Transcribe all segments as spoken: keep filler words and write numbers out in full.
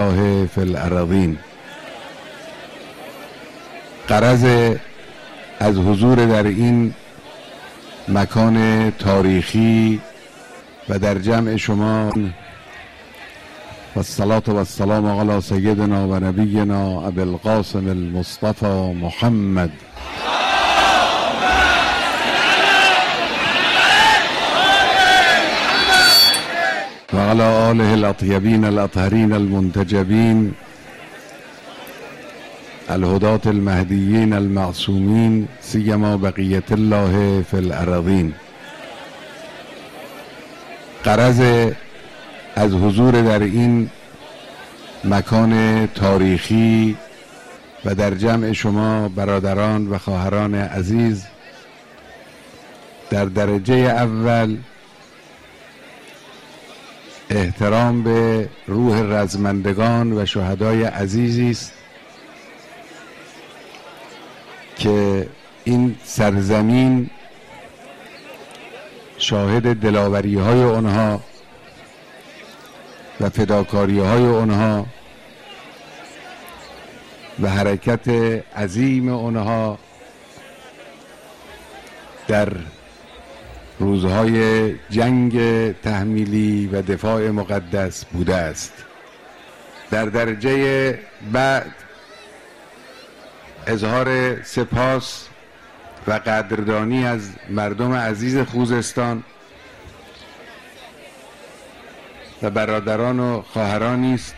الله فی الأراضین. غرض از حضور در این مکان تاریخی و در جمع شما و الصلاة و السلام علی سیدنا و نبینا ابی القاسم المصطفى محمد و علی آله الاطیبین الاطهرین المنتجبین الهداة المهدیین المعصومین سیما بقیت الله فی الأراضین. غرض از حضور در این مکان تاریخی و در جمع شما برادران و خواهران عزیز در درجه اول احترام به روح رزمندگان و شهدای عزیزی است که این سرزمین شاهد دلاوری های آنها و فداکاری های آنها و حرکت عظیم آنها در روزهای جنگ تحمیلی و دفاع مقدس بوده است. در درجه بعد اظهار سپاس و قدردانی از مردم عزیز خوزستان و برادران و خواهرانی است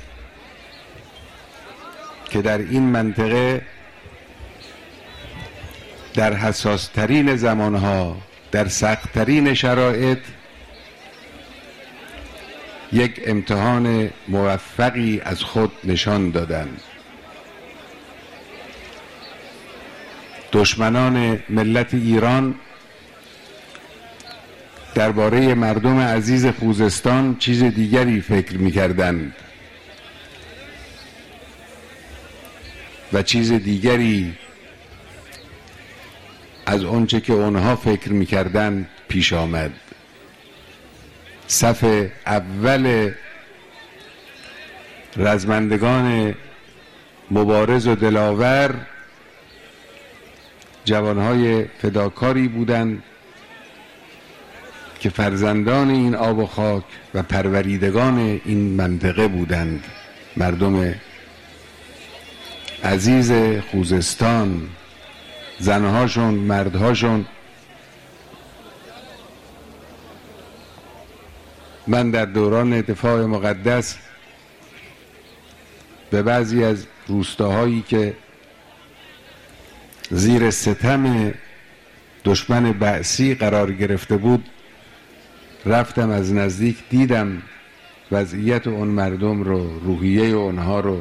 که در این منطقه در حساسترین زمانها در سختترین شرایط یک امتحان موفقی از خود نشان دادند. دشمنان ملت ایران درباره مردم عزیز خوزستان چیز دیگری فکر می‌کردند و چیز دیگری از آنچه که آنها فکر می‌کردند پیش آمد. صف اول رزمندگان مبارز و دلاور جوانهای فداکاری بودند که فرزندان این آب و خاک و پروریدگان این منطقه بودند. مردم عزیز خوزستان، زنهاشون، مردهاشون. من در دوران دفاع مقدس به بعضی از روستاهایی که زیر ستم دشمن بعثی قرار گرفته بود رفتم، از نزدیک دیدم وضعیت اون مردم رو، روحیه اونها رو.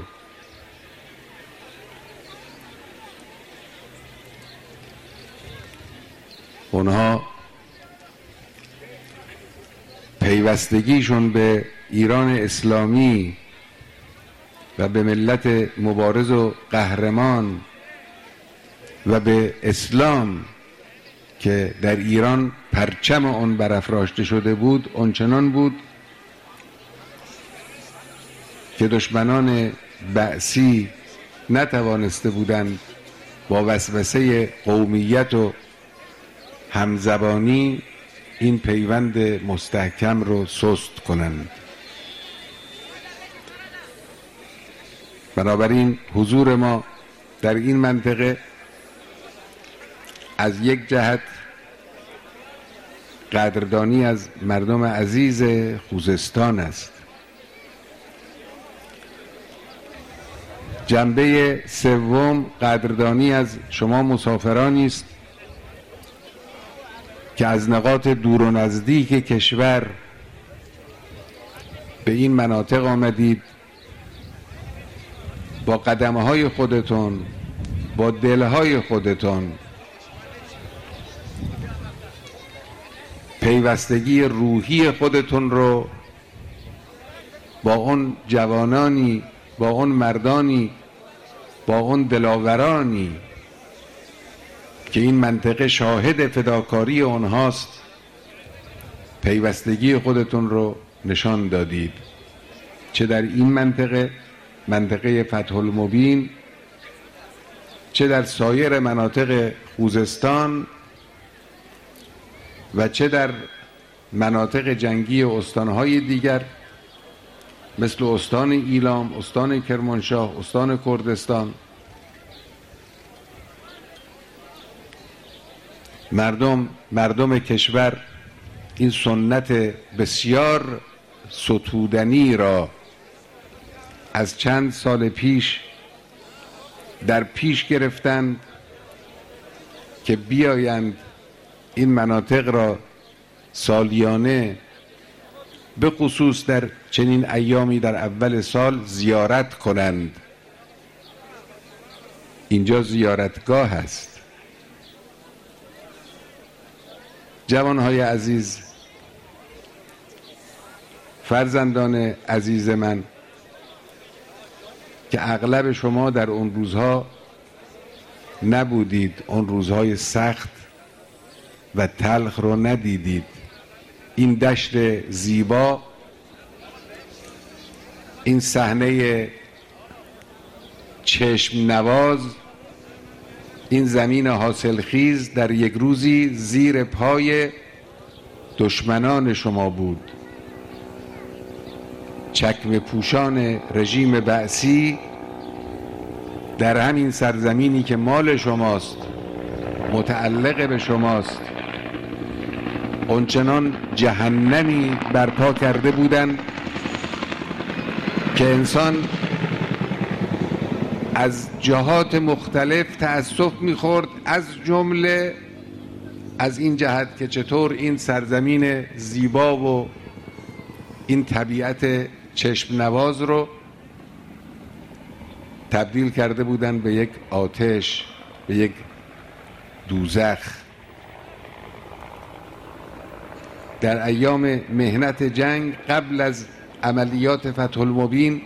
اونها پیوستگیشون به ایران اسلامی و به ملت مبارز و قهرمان و به اسلام که در ایران پرچم آن برافراشته شده بود آنچنان بود که دشمنان بعثی نتوانسته بودند با وسوسه قومیت و همزبانی این پیوند مستحکم رو سست کنند. بنابراین حضور ما در این منطقه از یک جهت قدردانی از مردم عزیز خوزستان است. جنبه سوم قدردانی از شما مسافرانی است که از نقاط دور و نزدیک کشور به این مناطق آمدید، با قدمهای خودتون، با دلهای خودتون پیوستگی روحی خودتون رو با اون جوانانی، با اون مردانی، با اون دلاورانی که این منطقه شاهد فداکاری آنهاست پیوستگی خودتون رو نشان دادید، چه در این منطقه منطقه فتح المبین، چه در سایر مناطق خوزستان و چه در مناطق جنگی استانهای دیگر مثل استان ایلام، استان کرمانشاه، استان کردستان، مردم مردم کشور این سنت بسیار ستودنی را از چند سال پیش در پیش گرفتند که بیایند این مناطق را سالیانه به خصوص در چنین ایامی در اول سال زیارت کنند. اینجا زیارتگاه است. جوانهای عزیز، فرزندان عزیز من که اغلب شما در اون روزها نبودید، اون روزهای سخت و تلخ رو ندیدید، این دشت زیبا، این صحنه چشم نواز، این زمین حاصلخیز در یک روزی زیر پای دشمنان شما بود. چکمه پوشان رژیم بعثی در همین سرزمینی که مال شماست، متعلق به شماست، اونچنان جهنمی برپا کرده بودند که انسان از جهات مختلف تأسف می‌خورد، از جمله از این جهت که چطور این سرزمین زیبا و این طبیعت چشم نواز رو تبدیل کرده بودند به یک آتش، به یک دوزخ. در ایام مهنت جنگ قبل از عملیات فتح المبین،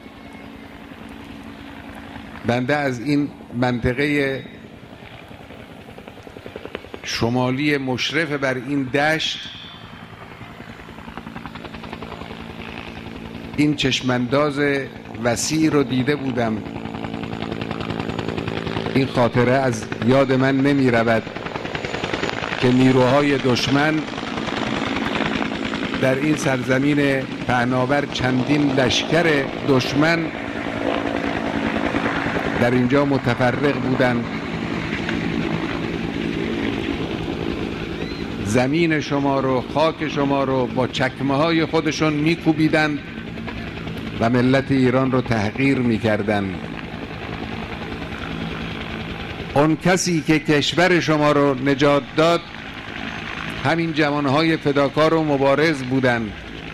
بنده از این منطقه شمالی مشرف بر این دشت این چشمانداز وسیع رو دیده بودم. این خاطره از یاد من نمی رود که نیروهای دشمن در این سرزمین پهناور، چندین لشکر دشمن در اینجا متفرق بودند. زمین شما رو، خاک شما رو با چکمه های خودشون میکوبیدند و ملت ایران رو تحقیر میکردند. اون کسی که کشور شما رو نجات داد همین جوانهای فداکار و مبارز بودند،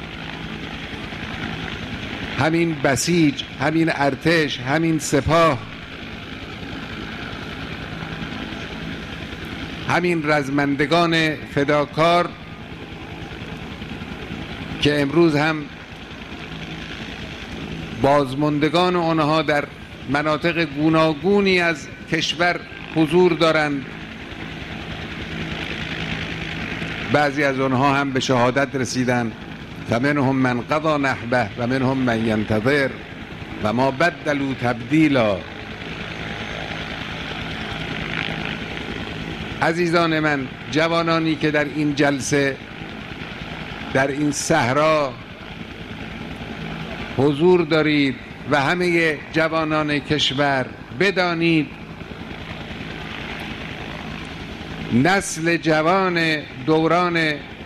همین بسیج، همین ارتش، همین سپاه، همین رزمندگان فداکار که امروز هم بازماندگان آنها در مناطق گوناگونی از کشور حضور دارند. بعضی از آنها هم به شهادت رسیدند. فمنهم من قضى نحبه و منهم من ینتظر و ما بدلوا تبدیلا. عزیزان من، جوانانی که در این جلسه، در این صحرا حضور دارید و همه جوانان کشور، بدانید نسل جوان دوران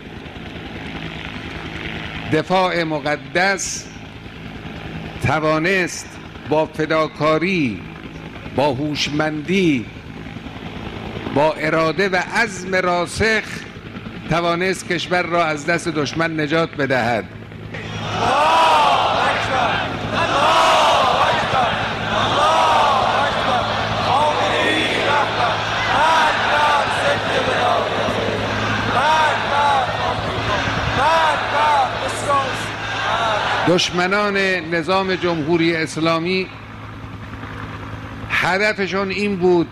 دفاع مقدس توانست با فداکاری، با هوشمندی، با اراده و عزم راسخ توانست کشور را از دست دشمن نجات بدهد. دشمنان نظام جمهوری اسلامی هدفشون این بود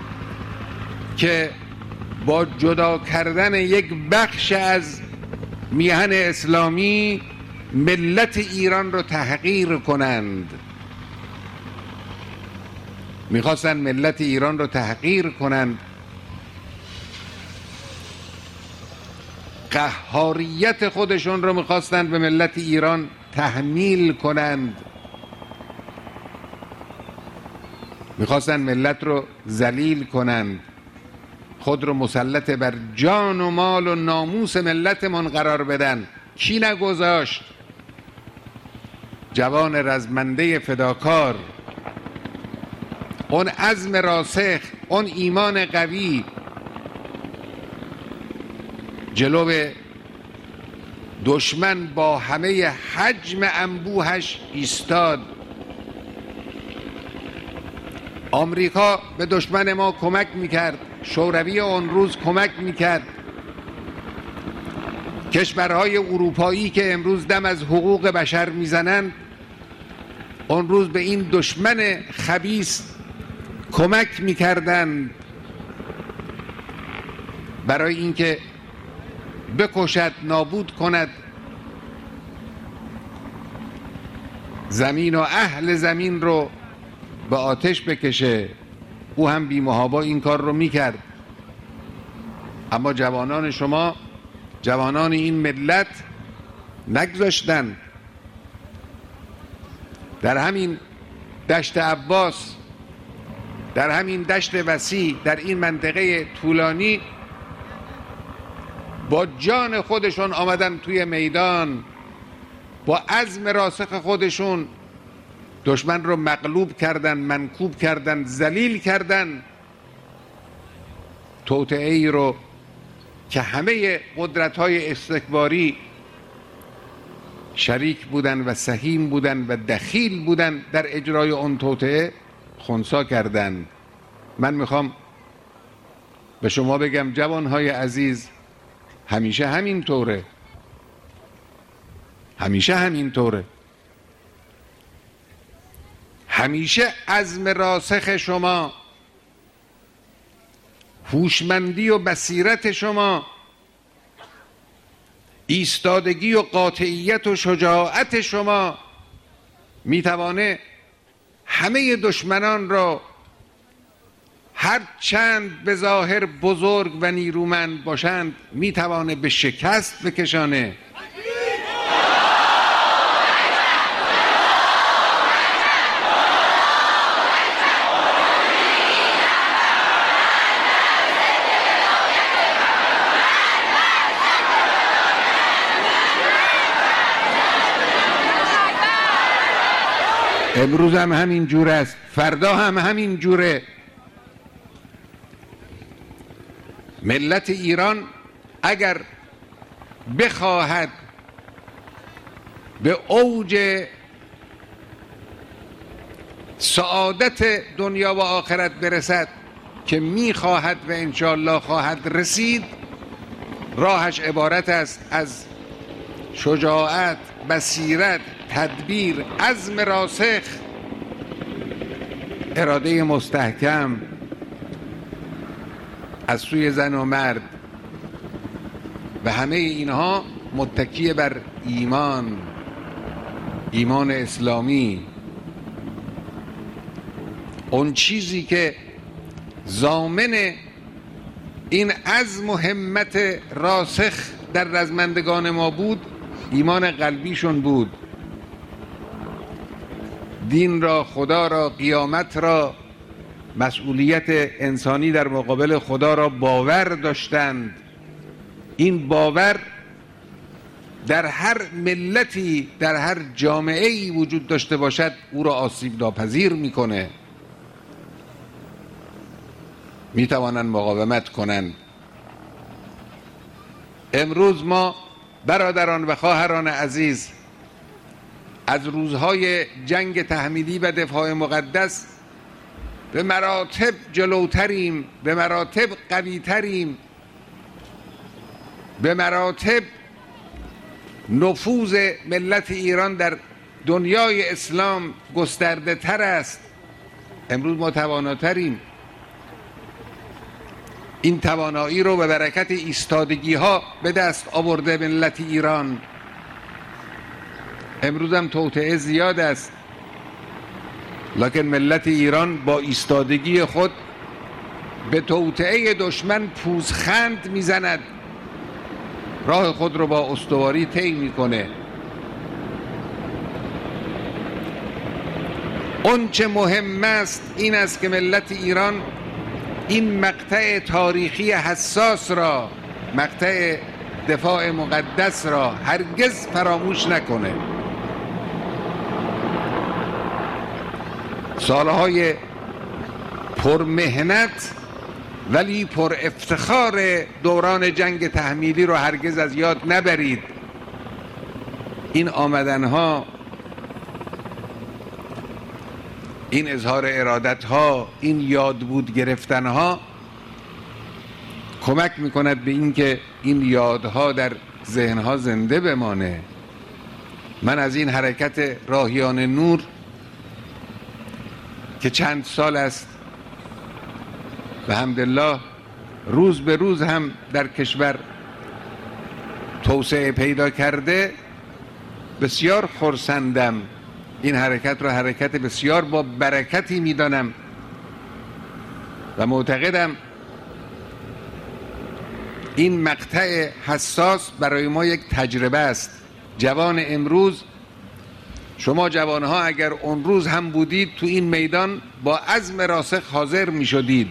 که با جدا کردن یک بخش از میهن اسلامی ملت ایران رو تحقیر کنند. میخواستن ملت ایران رو تحقیر کنند، قهاریت خودشون رو میخواستن به ملت ایران تحمیل کنند، میخواستن ملت رو ذلیل کنند، خود رو مسلط بر جان و مال و ناموس ملتمون قرار بدن. کی نگذاشت؟ جوان رزمنده فداکار، اون عزم راسخ، اون ایمان قوی جلو دشمن با همه حجم انبوهش ایستاد. آمریکا به دشمن ما کمک میکرد، شوروی اون روز کمک میکرد، کشورهای اروپایی که امروز دم از حقوق بشر میزنند اون روز به این دشمن خبیث کمک میکردند برای اینکه بکشد، نابود کند زمین و اهل زمین رو به آتش بکشه. او هم بی‌محابا این کار رو میکرد. اما جوانان شما، جوانان این ملت نگذاشتن. در همین دشت عباس، در همین دشت وسیع، در این منطقه طولانی با جان خودشون آمدن توی میدان، با عزم راسخ خودشون دشمن رو مغلوب کردن، منکوب کردن، ذلیل کردن. توطئه ای رو که همه قدرت‌های استکباری شریک بودن و سهیم بودن و دخیل بودن در اجرای اون توطئه خنثی کردند. من میخوام به شما بگم جوانهای عزیز، همیشه همین طوره، همیشه همین طوره. همیشه عزم راسخ شما، هوشمندی و بصیرت شما، ایستادگی و قاطعیت و شجاعت شما میتوانه همه دشمنان را هر چند به ظاهر بزرگ و نیرومند باشند میتوانه به شکست بکشانه. امروز هم همین جور است، فردا هم همین جوره. ملت ایران اگر بخواهد به اوج سعادت دنیا و آخرت برسد که میخواهد و انشاءالله خواهد رسید، راهش عبارت است از شجاعت، بصیرت، تدبیر، عزم راسخ، اراده مستحکم از سوی زن و مرد و همه اینها متکی بر ایمان، ایمان اسلامی، اون چیزی که ضامن این عزم و همت راسخ در رزمندگان ما بود، ایمان قلبیشون بود. دین را، خدا را، قیامت را، مسئولیت انسانی در مقابل خدا را باور داشتند. این باور در هر ملتی، در هر جامعه‌ای وجود داشته باشد او را آسیب ناپذیر میکنه. میتوانند مقاومت کنند. امروز ما برادران و خواهران عزیز از روزهای جنگ تحمیلی و دفاع مقدس به مراتب جلوتریم، به مراتب قویتریم، به مراتب نفوذ ملت ایران در دنیای اسلام گسترده تر است. امروز ما تواناتریم. این توانایی رو به برکت ایستادگی ها به دست آورده ملت ایران. امروز هم توطئه زیاد است. لکن ملت ایران با ایستادگی خود به توطئه دشمن پوزخند میزند، راه خود رو با استواری طی میکنه. اون چه مهم است این است که ملت ایران این مقطع تاریخی حساس را، مقطع دفاع مقدس را هرگز فراموش نکنه. سالهای پرمهنت ولی پر افتخار دوران جنگ تحمیلی رو هرگز از یاد نبرید. این آمدنها، این اظهار ارادتها، این یاد بود گرفتنها کمک میکند به این که این یادها در ذهنها زنده بمانه. من از این حرکت راهیان نور که چند سال است به حمدالله روز به روز هم در کشور توسعه پیدا کرده بسیار خرسندم. این حرکت را حرکت بسیار با برکتی میدانم و معتقدم این مقطع حساس برای ما یک تجربه است. جوان امروز، شما جوانها اگر اون روز هم بودید تو این میدان با عزم راسخ حاضر می شدید.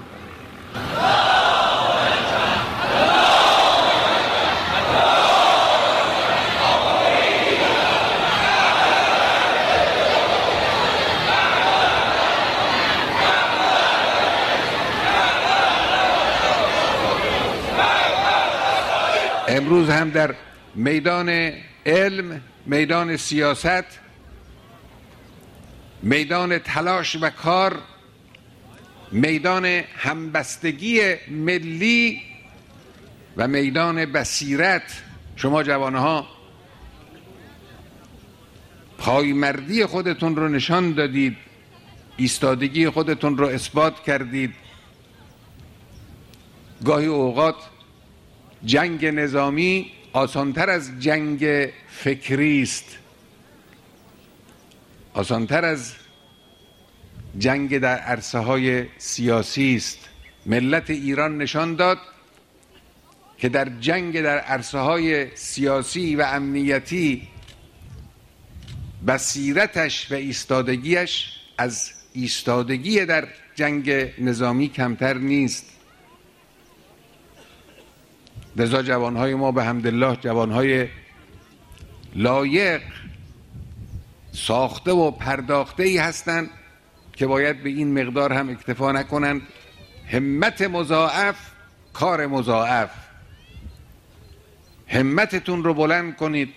امروز هم در میدان علم، میدان سیاست، میدان تلاش و کار، میدان همبستگی ملی و میدان بصیرت شما جوانها پایمردی خودتون رو نشان دادید، ایستادگی خودتون رو اثبات کردید. گاهی اوقات جنگ نظامی آسانتر از جنگ فکری است، آسانتر از جنگ در عرصه های سیاسی است. ملت ایران نشان داد که در جنگ در عرصه های سیاسی و امنیتی بصیرتش و ایستادگیش از ایستادگی در جنگ نظامی کمتر نیست. لذا جوانهای ما به حمدالله جوانهای لایق، ساخته و پرداخته ای هستند که باید به این مقدار هم اکتفا نکنند. همت مضاعف، کار مضاعف. همتتون رو بلند کنید.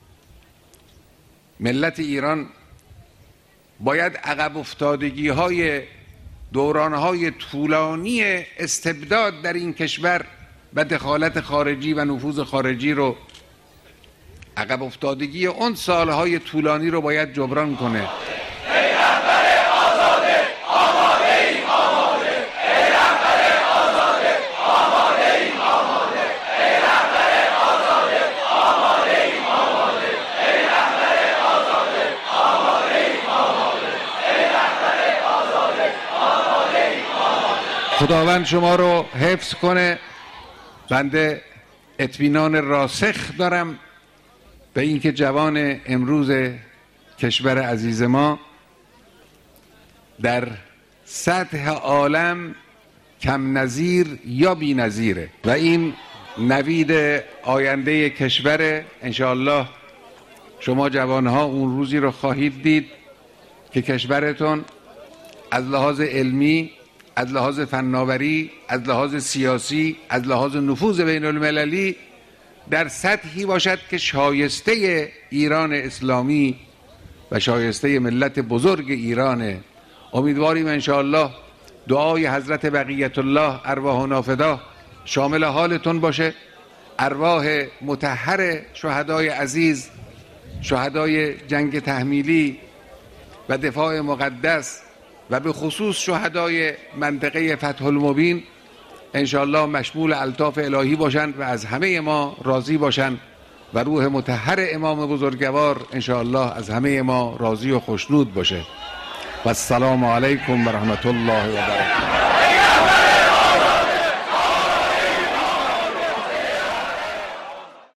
ملت ایران باید عقب افتادگی های دورانهای طولانی استبداد در این کشور و دخالت خارجی و نفوذ خارجی رو، عقب افتادگی اون سالهای طولانی رو باید جبران کنه. ای رهبر آزاده، آماده ایم آماده. ای رهبر آزاده، آماده ایم آماده. ای رهبر آزاده، آماده ایم آماده. ای رهبر آزاده، آماده ایم آماده. ای رهبر آزاده، آماده ایم آماده. خداوند شما رو حفظ کنه. بنده اطمینان راسخ دارم به اینکه جوان امروز کشور عزیز ما در سطح عالم کم نظیر یا بی نظیره و این نوید آینده کشور. انشاءالله شما جوانها اون روزی رو خواهید دید که کشورتون از لحاظ علمی، از لحاظ فناوری، از لحاظ سیاسی، از لحاظ نفوذ بین المللی در سطحی باشد که شایسته ایران اسلامی و شایسته ملت بزرگ ایرانه. امیدواریم انشاءالله دعای حضرت بقیت الله ارواحنا فدا شامل حالتون باشه. ارواح مطهر شهدای عزیز، شهدای جنگ تحمیلی و دفاع مقدس و به خصوص شهدای منطقه فتح المبین انشاءالله مشمول الطاف الهی باشند و از همه ما راضی باشند و روح مطهر امام بزرگوار انشاءالله از همه ما راضی و خوشنود باشه. و السلام علیکم و رحمت الله و برکاته.